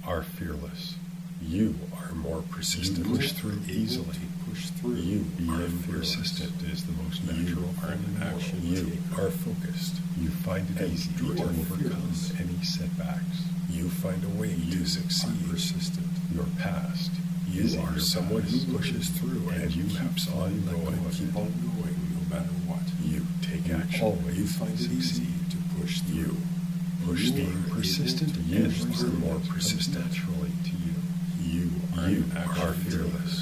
are fearless. You are more persistent. You push through easily. You are persistent is the most natural thing in the world. You are focused. You find it easy to overcome any setbacks. You find a way to succeed. Persistent. Your past. You are someone who pushes through and you keeps on going. Keep on going no matter what. You take action. You find it easy to push through. You push through. Being persistent is more persistent naturally to you. You are fearless.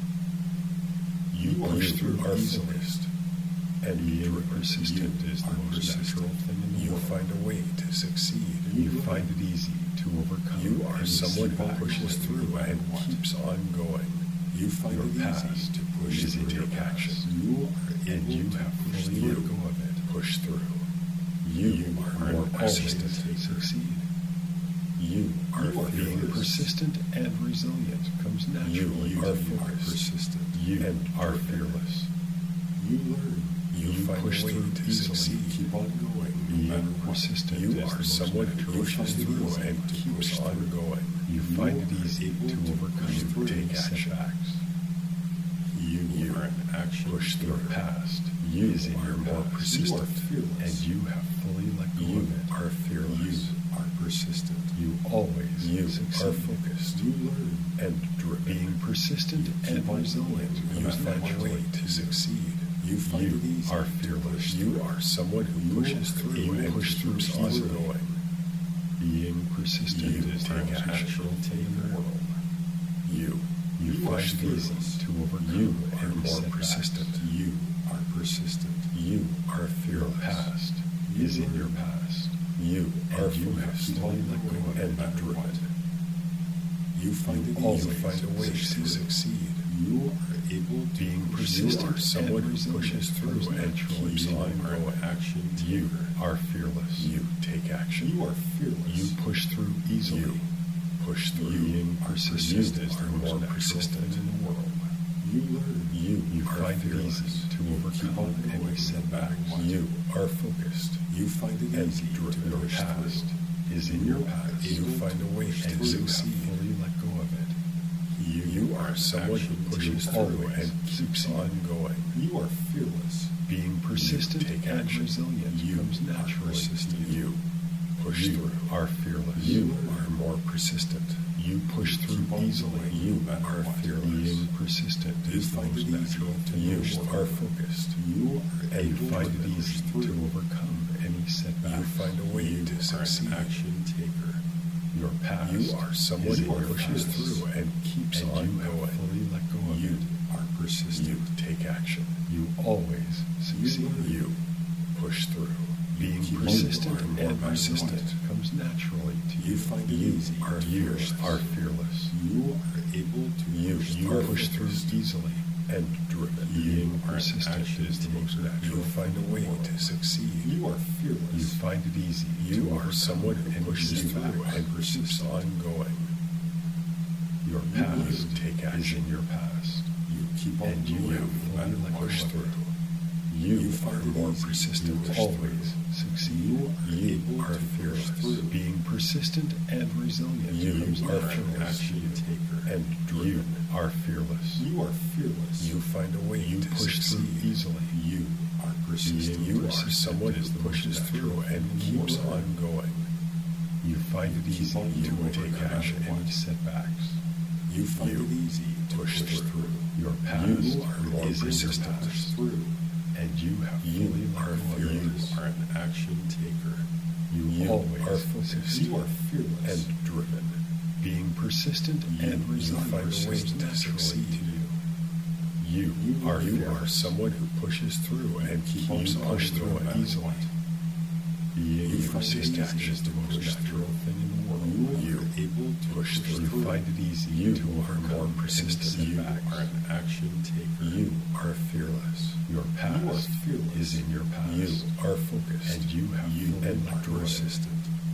You push through are focused. And being persistent is the most natural thing in the world. You find a way to succeed. You find it easy to overcome. You are someone who pushes through and keeps on going. You find it easy to push through. You take action. And you have fully let go of it. Push through. You are more persistent to succeed. You are being persistent and resilient comes naturally. You are focused. Persistent. You are fearless. You learn. You push through to succeed. Keep on going. Being persistent. You are someone who pushes through and keeps on going. You find it easy to overcome. Take setbacks. You are an action. Push through your past. You are more persistent, and you have fully let go of it. Are fearless. You are persistent. You always succeed. Are focused. You learn and driven. Being persistent and resilient. You find a way to succeed. You are fearless. You are someone who pushes through and keeps on going. Being persistent is the natural thing in the world. You push through to overcome. You are more persistent. You are persistent. You are fearless. Your past is in your past. You are focused and driven. You find it easy. You find a way to succeed. You are able to being persistent. Someone who pushes through and keeps on going. Action. You are fearless. You take action. You are fearless. You push through easily. You push through. Being persistent is the more persistent in the world. You learn. You find it easy to overcome any setbacks. You are focused. You find it easy to your past is in your past. You find a way to succeed. Fully let go of it. You are someone who pushes through and keeps on going. You are fearless. Being persistent and resilient comes naturally. You push through. Are fearless. You are more persistent. You push through easily. You are fearless. Being persistent is the most natural to you. Are focused. You find it easy to overcome any setbacks. You find a way to succeed. Action taker. Your past. You are someone who pushes through and keeps on going. Fully let go of it. You are persistent. You take action. You always succeed. You push through. Being persistent and persistent comes naturally to you. You find it easy. You are fearless. You are able to you push through easily and driven. Being persistent is the most natural. You find a way to succeed. You are fearless. You find it easy. You are someone who pushes through and keeps on going. Your past take action. Your past. You keep on and you have push through. You are more persistent. Always succeed. You are fearless. Being persistent and resilient. You are an action taker and driven. You are fearless. You are fearless. You find a way to push through easily. You are persistent. You are someone who pushes through and keeps on going. You find it easy to take action any setbacks. You find it easy to push through. Your past is persistent. And you have fully let go. You are an action taker. You always are focused. You are fearless and driven. Being persistent and resilient find a way to succeed. You are someone who pushes through and keeps on through easily. Being persistent is the most natural thing in the world. You are able to push through. You find it easy. You are more persistent. You are an action taker. You are fearless. Your past is in your past. You are focused. And you have and persistent.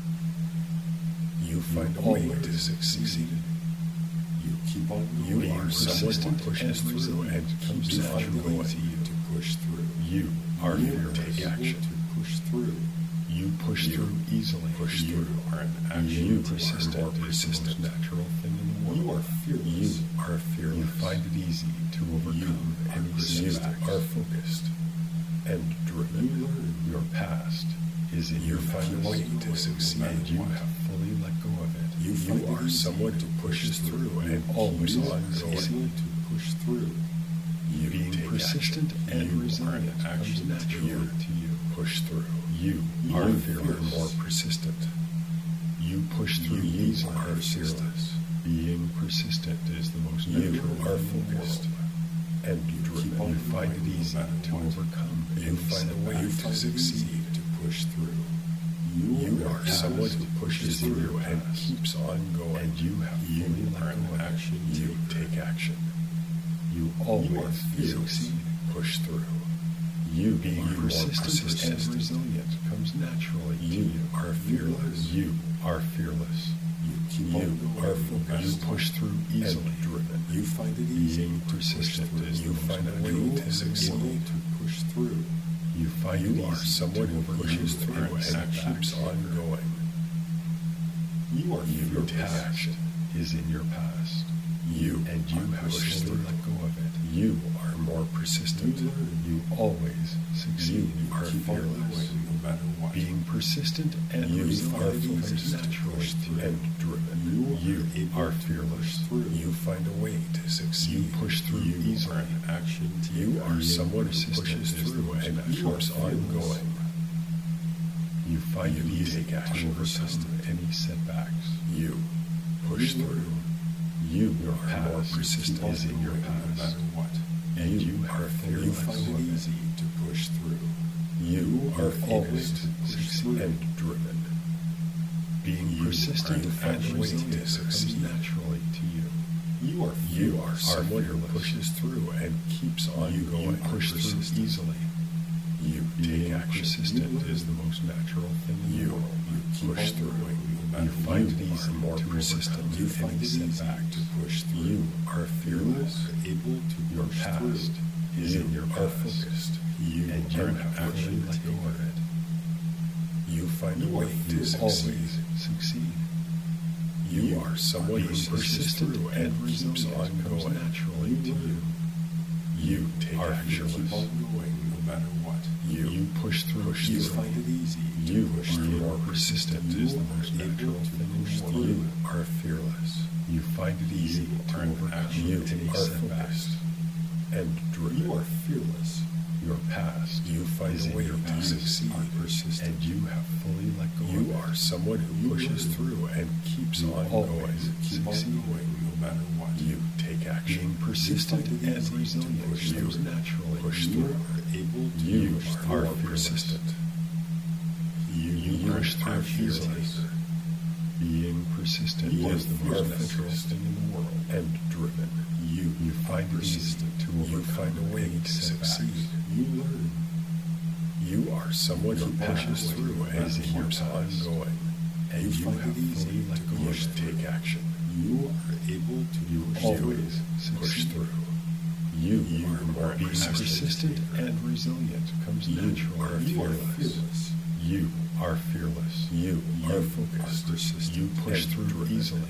You find a way to succeed. You keep on going. You are persistent, pushes through, and keeps on going. To push through. You are fearless. Take action to push through. You push through easily. You are an action. You persistent is the most natural thing in the world. You are fearless. You are fearless. You find it easy to overcome any setbacks. You are focused and driven. Your past is in your final way to succeed, and you have fully let go of it. You are someone who pushes through and always succeed to push through. You being persistent and resilient comes naturally to you. Push through. You are fearless. More persistent. You push through. You are fearless. Being persistent is the most natural. You are focused and driven. You find it easy to overcome. You find a way to succeed, to push through. You are someone who pushes through and keeps on going. And you have fully let go of action. You take action. You always succeed. Push through. You being persistent and resilient comes naturally to you. You are fearless. You are fearless. You keep on going. Are focused. You push through easily. And driven. You find it easy. Being persistent is you find a way to succeed. To push through. You find you are someone who pushes through and keeps on going. You are your past is in your past. You and you have fully let go of it. You are more persistent. You always succeed. You are fearless, no matter what. Being persistent and resilient comes naturally and driven. You are fearless. You find a way to succeed. You push through easily. Action. You are someone who pushes through and keeps on going. You find it easy to overcome any setbacks. You push through. Your past is in your past, no matter what. And you are fearless. You find it easy to push through. You are always succeed and driven. Being persistent and resilient comes naturally to you. You are someone who pushes through and keeps on going. You push through easily. You take action. Persistent is the most natural thing in the world. You push through. You find it easy more persistent. You find it easy to push through. You are fearless. Able to your past is in your past. Focused. And you have actually let go of it. You find a way to always succeed. You are someone who persistent and keeps on going naturally to you. You take action. Keep on going no matter what. You push through. You find it easy. You push through. More persistent is the most natural thing in the world. You are fearless. You find it easy to overcome any setbacks and driven. You are fearless. Your past you find a way to succeed, persistent, and you have fully let go of it. You are someone who pushes through and keeps on going. Keep on going no matter what. You take action. Being persistent and resilient comes naturally. Push through. You are persistent. You push through easily. Being persistent is the most natural thing in the world. And driven. You find it easy to overcome a way to succeed. You learn. You are someone who pushes through and keeps on going. And you have fully let go of it. Take action. You are able to always push through. You are more persistent and resilient comes naturally. You are fearless. You are fearless. You are focused. You push through easily.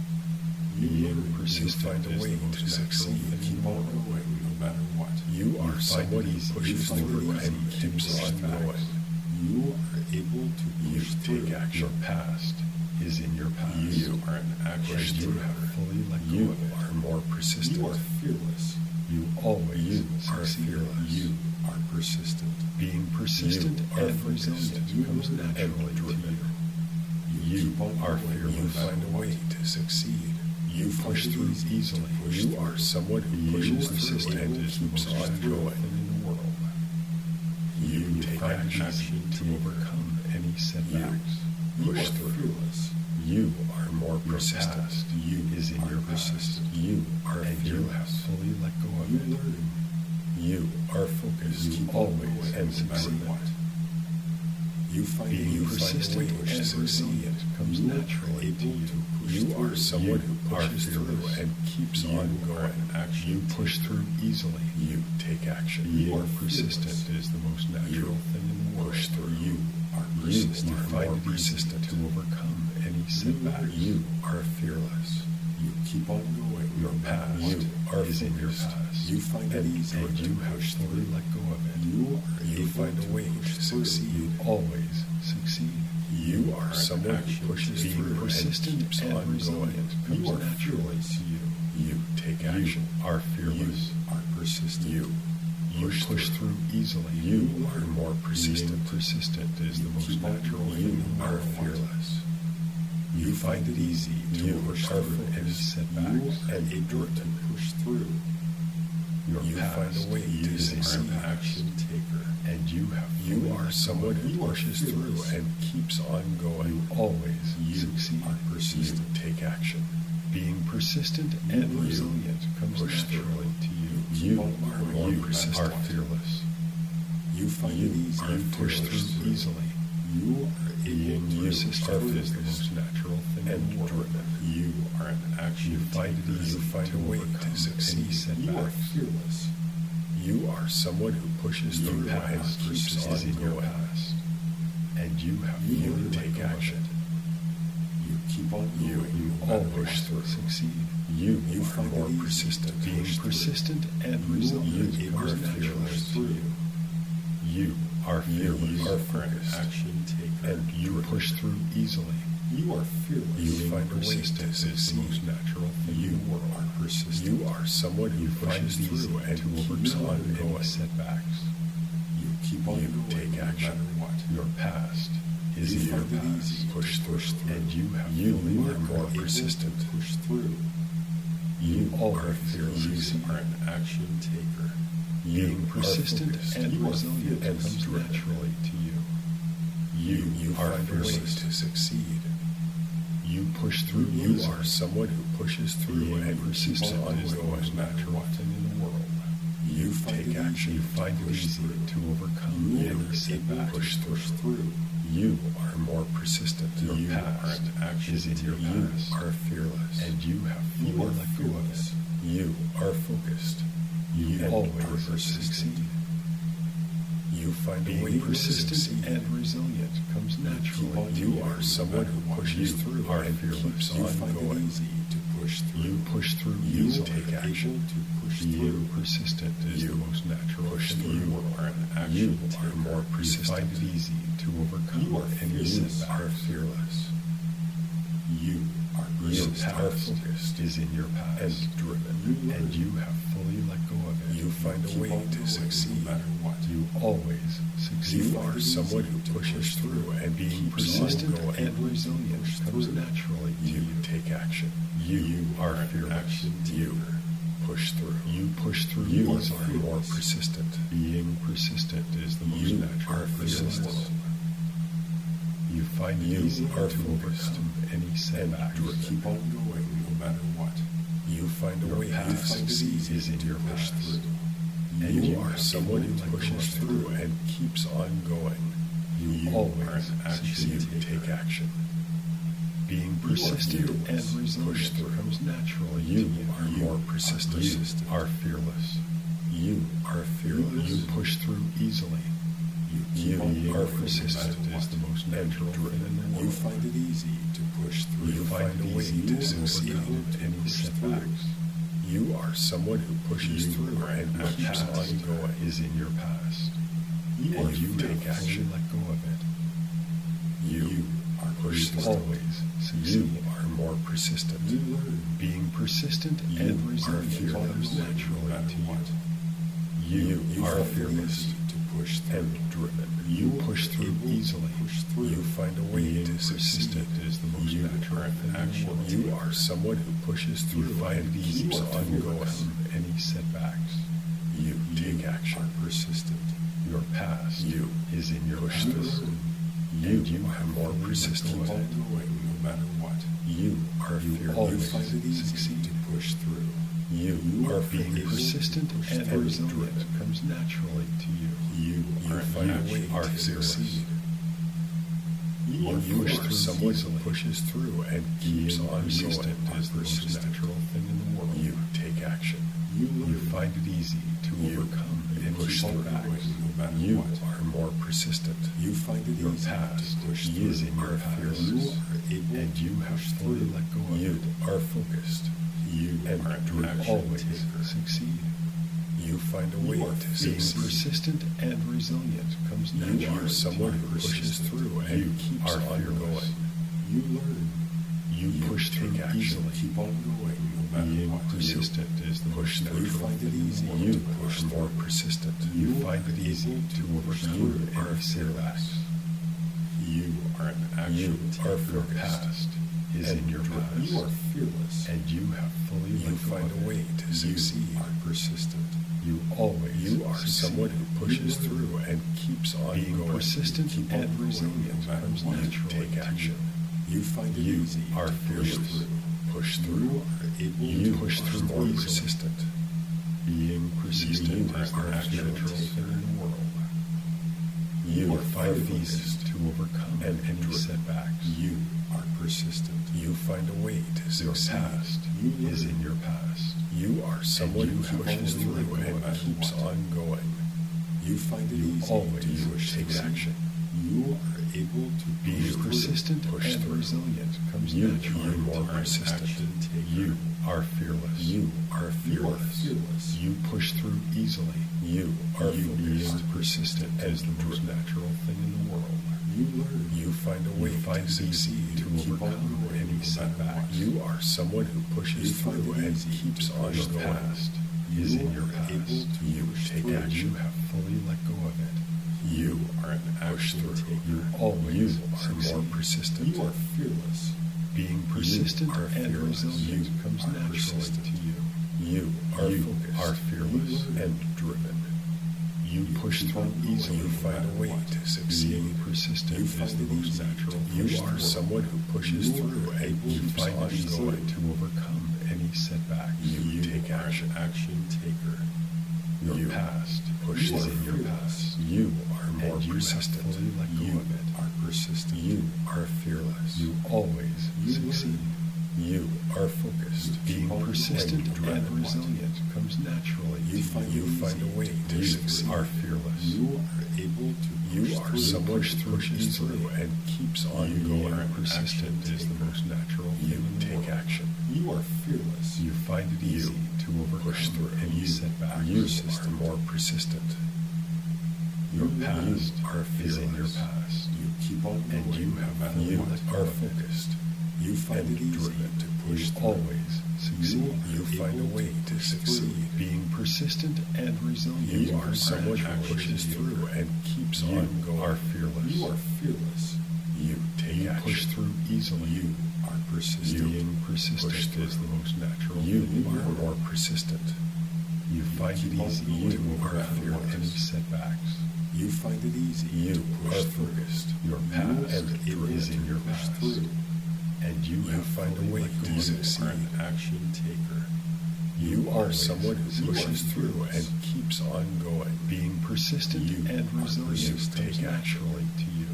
You persistent find a way to succeed. Keep on going no matter what. You are someone who pushes through and keeps on going. You are able to push through. Take action. Your past is in your past. You are an action. You have fully let go of it. You are more persistent. You are fearless. You always are fearless. You are persistent. Being persistent and resilient comes naturally to you. You are fearless. You find a way to succeed. You push through easily. You are someone who pushes persistent and keeps on going. You take action to overcome any setbacks. Push through. You are more persistent. You is in your past. You are and you have fully let go of it. You are focused. You always and succeed. You find being persistent and resilient comes naturally to you. You are someone who pushes through and keeps on going. You push through easily. You take action. You are persistent is the most natural thing in the world. Push through. You are persistent. You find it persistent to overcome any setback. You are fearless. You keep on going. Your past is in your past. You find it easy, and you have fully let go of it. You find a way to succeed. You always succeed. You are someone who pushes through, persistent and resilient. You are fearless. You take action. Are fearless. Are persistent. You push through easily. You are more persistent. Persistent is the most natural. You are fearless. You find it easy to push through any setbacks and able to push through. You find a way to succeed. Action taker, and you are someone who pushes through and keeps on going. You always succeed. Are persistent. You take action. Being persistent and resilient comes naturally to you. You are more persistent. Are fearless. You find it easy. You push through easily. You are able to persistent is the most natural thing in the world. You are an action. You find it easy. You find a way to succeed. You are fearless. You are someone who pushes through and keeps on in your past, and you take action. You keep on going. You always succeed. You are more persistent. Being persistent and resilient comes naturally to you. You are fearless. You are focused. Action taker, and you push through easily. You are fearless. You find persistence is the most natural thing in the world. Are persistent. You are someone who pushes through and keeps on going. Setbacks. You keep on going. Take action. No matter what. Your past is in your past. Push through, and you are more persistent. Push through. You are fearless. You are an action taker. Being persistent and resilient comes naturally to you. You are fearless to succeed. You push through. You are someone who pushes through and persistent is the most natural thing in the world. You take action. You find it easy to overcome any setback. Push through. You are more persistent. Your past is in your past. You are fearless, and you have fully let go of it. You are focused. You always succeed. You find being persistent and resilient comes naturally. You are someone who pushes through and keeps on going. You push through. You take action to push through. You persistent is the most natural. Push through. You are more persistent. You find it easy to overcome any setback. Are fearless. You are persistent. Your focused is in your past and driven, and you have fully let go of it. You find a way to succeed. No matter what. You always succeed. You are someone who pushes through, and being persistent and resilient comes naturally. You take action. You are fearless. You push through. You push through. You are more persistent. Being persistent is the most natural persistent. You find it easy to overcome any setbacks. You keep on going no matter what. You find a way to succeed is in your past. And you are someone who pushes through and keeps on going. You always succeed. You take action. Being persistent and resilient comes naturally. You are more persistent. You are fearless. You are fearless. You push through easily. You are persistent is the most natural thing in the world. You find it easy to push through. You find a way to succeed in any setbacks. You are someone who pushes through and keeps on going. Is in your past, and you take action. Let go of it. You are persistent. Always succeed. You are more persistent. Being persistent and resilient comes naturally to you. You are fearless. Push and driven. You push through easily. You find a way to persistent is the most natural action. You are someone who pushes through and keeps on going. Any setbacks. You take action. Are persistent. Your past is in your push through. You are more persistent. No matter what. You are fearless. You find it easy to push through. You are being persistent and resilient comes naturally to you. You are succeed. You push through. Someone who pushes through and keeps on going is the most natural thing in the world. You take action. You find it easy to overcome any setbacks. You are more persistent. You find it Your easy past to push is through. in your past. You are able And you to have push fully through. let go of You it. are focused. You And are an you action always taker. succeed. You find a You way are to being succeed. persistent and resilient comes You naturally. are someone to who you. pushes through and You keeps are on fearless. going. You learn. You push through take action. easily. Keep on going no matter Being what. persistent is the push most through. You natural find it thing in easy the world. to You push are more through. persistent. You You find it are easy able to to push overcome through any and setbacks. You are an action You are taker. your past is And in your past. You are fearless. And you have fully You let go find of a way it. to succeed. You are persistent. You always You are succeed. someone who pushes You through and keeps on being going. persistent You keep on and going resilient no matter comes what. naturally Take to action. You find it You easy are to push fearless. through. Push You through. are able You to push through more easily. persistent. Being persistent You are is the an most action natural taker. thing in the world. You You are find it fearless. easy to overcome and any driven. setbacks. You are persistent. You find a way to Your succeed. past You is learn. in your past. You are someone you who have pushes fully let through go and no matter keeps what. on going. You find it You easy always to take succeed. action. You are able to Being push through, persistent push and through. resilient comes You naturally are to more you. persistent. You are fearless. You are You are fearless. fearless. You push through easily. You are You focused. being persistent is the most natural thing in the world. You learn. You find a way You find to it easy succeed. to Keep on overcome going any no matter setbacks. what. You are someone who pushes You find through it and easy keeps to on push going. past is in your are past. able to You push take through. action. You have fully let go of it. You are an Push action through. taker. You always You are succeed. more persistent. You are fearless. Being persistent are and fearless. resilient You comes are naturally persistent. to you. You are You focused. are fearless You learn. and driven. You push keep through on going. easily. You find a way to succeed. Being persistent You is find the it most easy natural to thing You in the are world. someone who pushes You through are and able to keeps find on it easy going. to overcome any setbacks. You take are action. an action taker. Your You past push is through. in your past. You are And more you have persistent. fully let go You of it. are persistent. You are fearless. You always You succeed. learn. You are focused. Being Keep on persistent going no and matter what. resilient comes naturally You to find you. it find a easy way to to succeed. succeed. Are fearless. You are able to You push are through. someone Push who pushes easily through and keeps on You going. are persistent is the taker. most natural thing You in the take world. action. You are fearless. You find it You easy to overcome push through. any You setbacks. You are more persistent. Your past are is in your fearless. past. You keep on going. And you no have matter you what. are focused. You find and it easy driven. to push You through. always succeed. You find a way to succeed. Being persistent and resilient. You are comes someone who naturally pushes to you. through and keeps You on going. are fearless. You are fearless. You take You action. push through easily. You are persistent. Being persistent Push through. is the most natural You thing in the are world. more persistent. You find it keep on easy going to no matter overcome what. any setbacks. You find it easy You to push are through. focused. Your You past are able is in to your push past. through. And you You have find a fully way let go to of it. succeed. An action taker. You are always someone who succeed. pushes through fearless. and keeps on going. Being persistent You and are resilient persistent. comes Take naturally to you.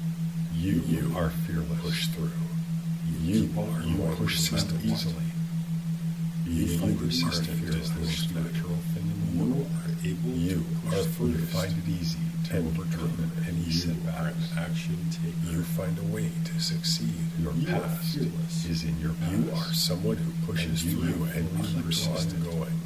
You are fearless. Push through. You keep on going push no through matter what. easily. You Being find it persistent easy to is the push most through. natural thing in the You world. are able You to push are through. you find it easy to and overcome driven. any You are an setbacks. action taker. You find a way to succeed. Your You are past fearless. is in your past. You are someone who pushes And you through have and fully let keeps go of on it. going.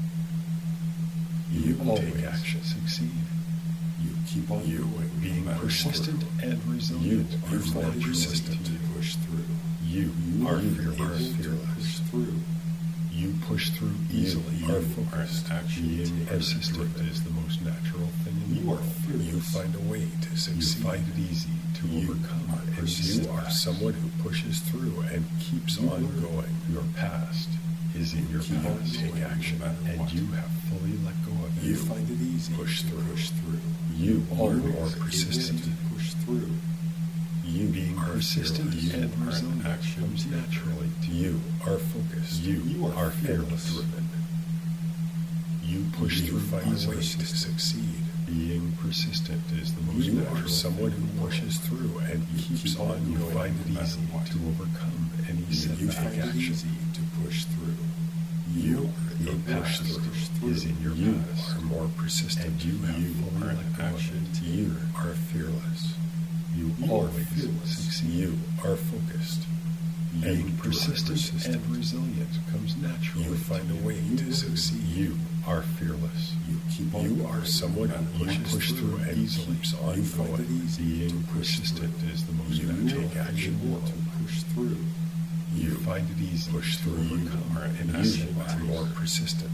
You take always action. succeed. You keep on You going. being no matter persistent what. and resilient You are find it naturally persistent to to you. push through. You are able fearless. to push through. You push through easily. You are focused. Being Taker. persistent is the most natural thing in the You are world. fearless. You find a way to You succeed. find it easy to You overcome are any persistent. You are setbacks. someone who pushes through and keeps You on learn. going. Your past is in your keep on past. going no matter and what. you have fully let go of it. You find it easy push to through. push through. You are always more persistent succeed. to push through. You being are persistent fearless. and You are an resilient action comes taker. naturally to you. You are focused. You are fearless. driven. You push You through find easily. ways to succeed. Being persistent is the most You natural are someone thing in who the pushes world. through and keeps keep on You going. find it no matter easy what. to overcome any You setback. find it easy to push through. You are Your past is in your past. You are more persistent. And you have fully let go of it. You are fearless. You always succeed. You are focused. Being persistent and resilient comes naturally. You find a way to succeed. You are fearless. You are someone who pushes through and keeps on going. Being persistent is the most natural action to push through. You find it easy to overcome, and you are more persistent.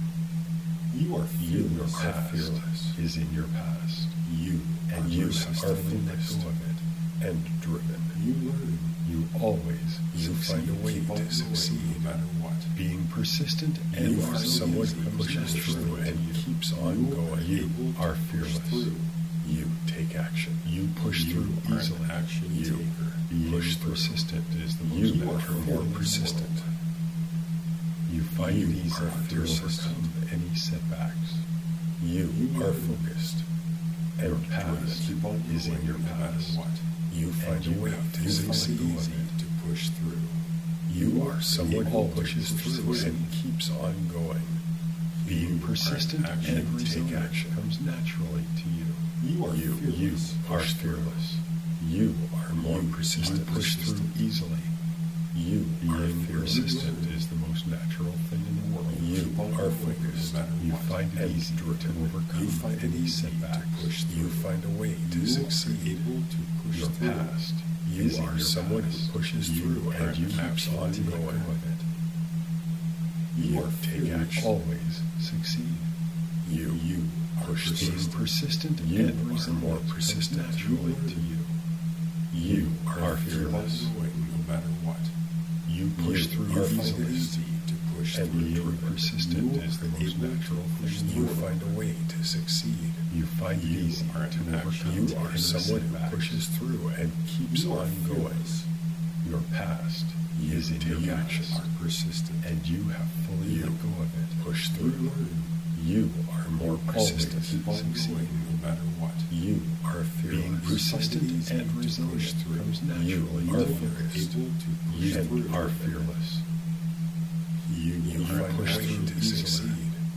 Your past is in your past. You are focused and driven. You always find a way to succeed no matter what. Being persistent and you are someone who pushes through and keeps on going. You are fearless. You take action. You push through easily. You being persistent is the most natural. You are more persistent. You find it easy to overcome any setbacks. You are focused. And your past is in your past. You find a way to succeed to push through. You are someone who pushes through and keeps on going. Being persistent and take action comes naturally to you. You are fearless. You are more persistent. Push through easily. You are persistent is the most natural thing in the world. You are focused. You find it easy to overcome any setbacks. You find a way to succeed. Your past. You are someone who pushes through and you keeps on going with it. You take action. Always succeed. You push through persistent and resilient more persistent naturally to you. You are fearless no matter what. You push through easily to push and being persistent is the most natural thing. You find a way to succeed. You find it easy to overcome. You are someone who pushes through and keeps on going. Your past is in your action. Are persistent, and you have fully let go of it. Push through. You are more persistent. Succeed no matter what. You are fearless. Being persistent and resilient comes naturally. You are focused. You are fearless. You find a way to succeed.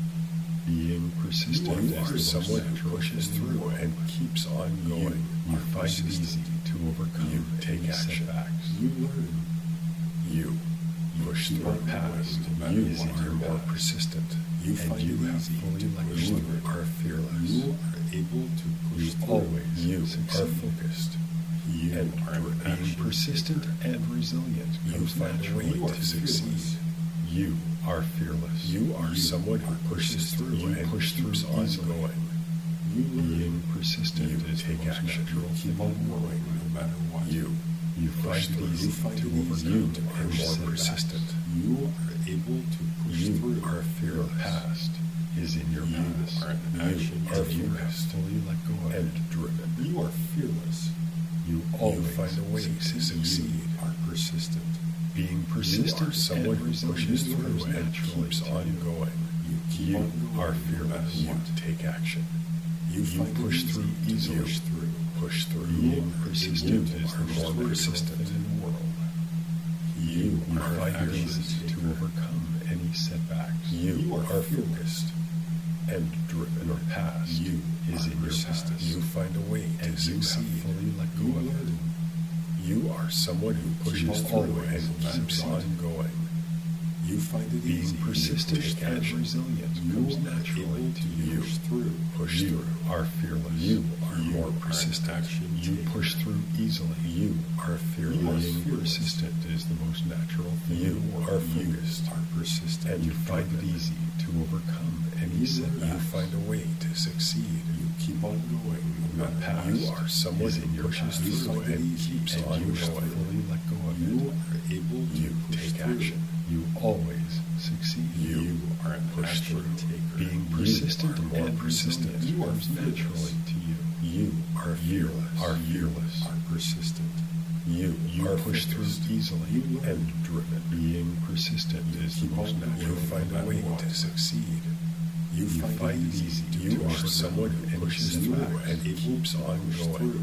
Being persistent is someone who pushes through and keeps on going. You find it easy to overcome. You take action. You learn. You push through the past. You are more persistent. You find you have fully let go. You are fearless. You are able to push through. Always you are focused. You are being persistent and resilient. You find a way to succeed. You are fearless. You are someone who pushes through and push through ongoing. You being persistent is take action. Keep on going no matter what. You find it easy to overcome. You are more persistent. You are able to push through. You are fearless. Your past is in your past. You are focused, fully let go of and driven. You are fearless. You always find a way to succeed. Are persistent. Being persistent, someone who pushes through and keeps on going. You are fearless. You take action. You push through easily. Push through. Being persistent is the more persistent in the world. You find it easy to overcome any setbacks. You are focused and driven. Your past is in your past. You find a way to succeed. Fully let go of it. You are someone who pushes through and keeps on going. You find it being persistent and resilient comes naturally to you. Push through. Are fearless. You are more persistent. You push through easily. You are fearless. Being persistent is the most natural thing. You are focused. Are persistent. And you find it easy to overcome any setback. You find a way to succeed. You keep on going. You are someone who pushes through and keeps on going. Fully let go of it. You are able to take action. You always succeed. You are an action taker. Being persistent and persistent comes naturally to you. You are fearless. Are persistent. You are pushed through easily and driven. Being persistent is the most natural. You find a way to succeed. You find it easy. You are someone who pushes through and keeps on going.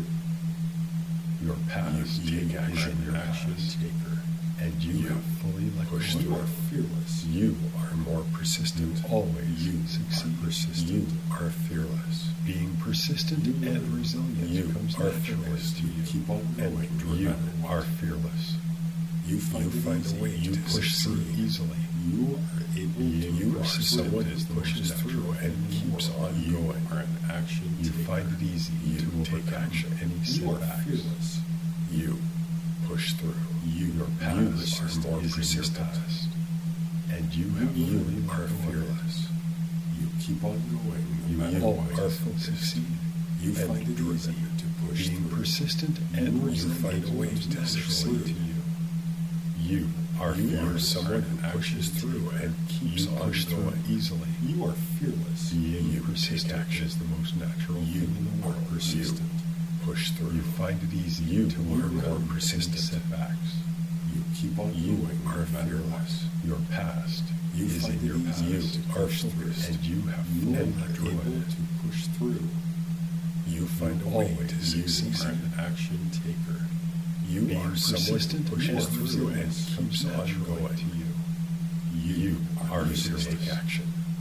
Your past take action. Your action taker. And you have fully let go. You are fearless. You are more persistent. You always succeed. Persistent. You are fearless. Being persistent and resilient comes naturally to you. Keep on going. And you are fearless. You find a way. You push through easily. You are able to. You are someone who pushes through and keeps on going. You are an action. You find it easy to take action. Any setbacks. You push through. Your past are more persistent. And you are fearless. You keep on going. You are focused. You find it easy to push through. Being persistent and you find a way to succeed to you. You are someone who pushes through and keeps on going easily. You are fearless. Being persistent is the most natural thing in the world. Persistent. Push through. You find it easy to overcome persistent setbacks. You keep on going. You are fearless. Your past is in your past. You are focused, and you have full able to push through. You find a way to succeed. You are an action taker. You are persistent, pushes through, and keeps on going to you. You are fearless. Take action.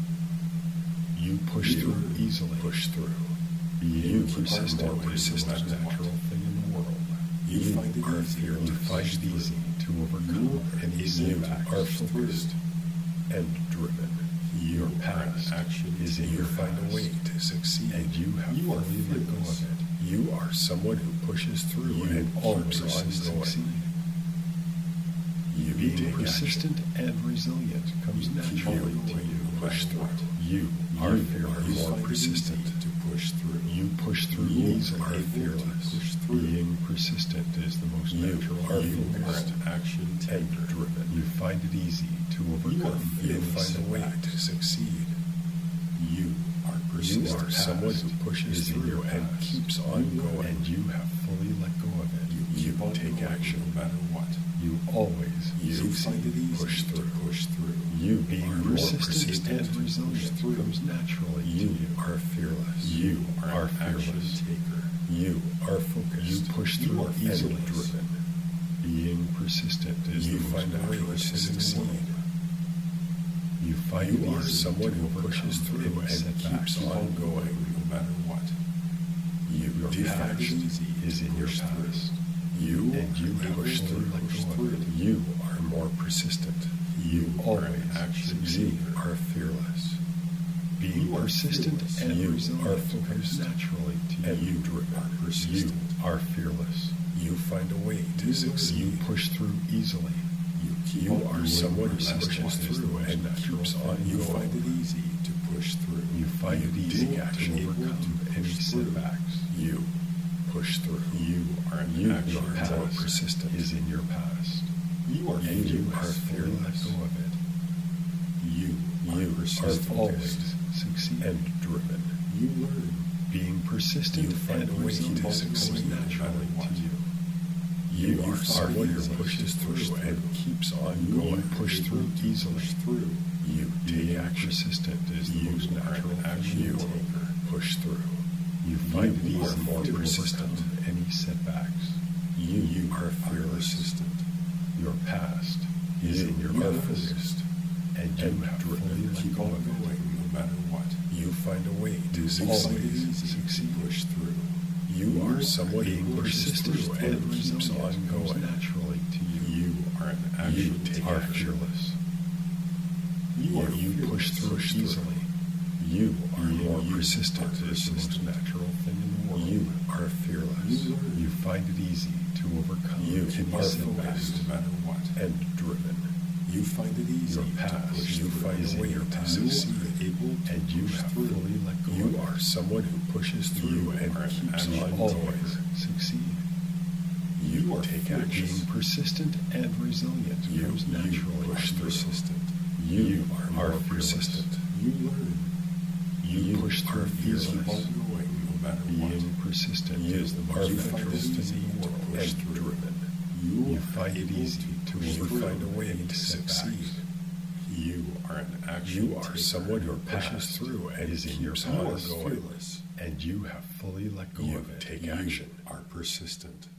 You push through easily. Push through. Being persistent is the most natural thing in the world. You find it easy to overcome any setbacks. You are focused and driven. Your past action is in your find a way to succeed, and you have fully let go of it. You are someone who pushes through and always succeed. You being persistent and resilient comes naturally to you. Push through. You are fearless. More persistent to push through. You push through easily. Are fearless. Being persistent is the most natural. You are an action and driven. You find it easy to overcome. You find a way to succeed. You are persistent. You are someone who pushes through and keeps on going, and you have fully let go of it. You take action no matter what. You always find it easy push through. You being persistent and resilient comes naturally. You are fearless. You are fearless. Taker. You are focused. You push through easily. Driven. Being persistent is the most natural to succeed. You find you are someone who pushes through and keeps on going no matter what. Your action is in your past. You push through. You are more persistent. You always succeed. Are fearless. Being persistent and are focused naturally to you. Driven. You are fearless. You find a way to succeed. You push through easily. You are someone who pushes through and keeps on. You find it easy to push through. You find it easy to overcome any setbacks. You push through. You are an action. Your power persistent is in your past. You are and you are fearless. Let go of it. You are always succeed and driven. You learn. Being persistent, you find a way to succeed naturally to you. You are someone who pushes through and keeps on going. You push through easily. You take action. Persistent is the most natural action. You push through. You find it easy more persistent. Any setbacks. You are fearless. Your past is in your focused, and you have fully keep on going no matter what. You find a way to succeed. Push through. You are someone who persistent and keeps on going naturally to you. You are an action. You are fearless. You push through easily. You are more persistent is the most natural thing in the world. You are fearless. You find it easy to overcome. You are focused no matter what and driven. You find it easy. Your past, you find a way to succeed, and you have fully let go. You are someone who pushes through and keeps on always succeed. You take action. Being persistent and resilient comes naturally. Push persistent. You are persistent. You learn. You push through easily. Being persistent is the most natural thing in the world and driven. You find it easy to find a way to succeed. You are an action. You are someone who pushes through and keeps on going, and you have fully let go of it. Take action. Are persistent.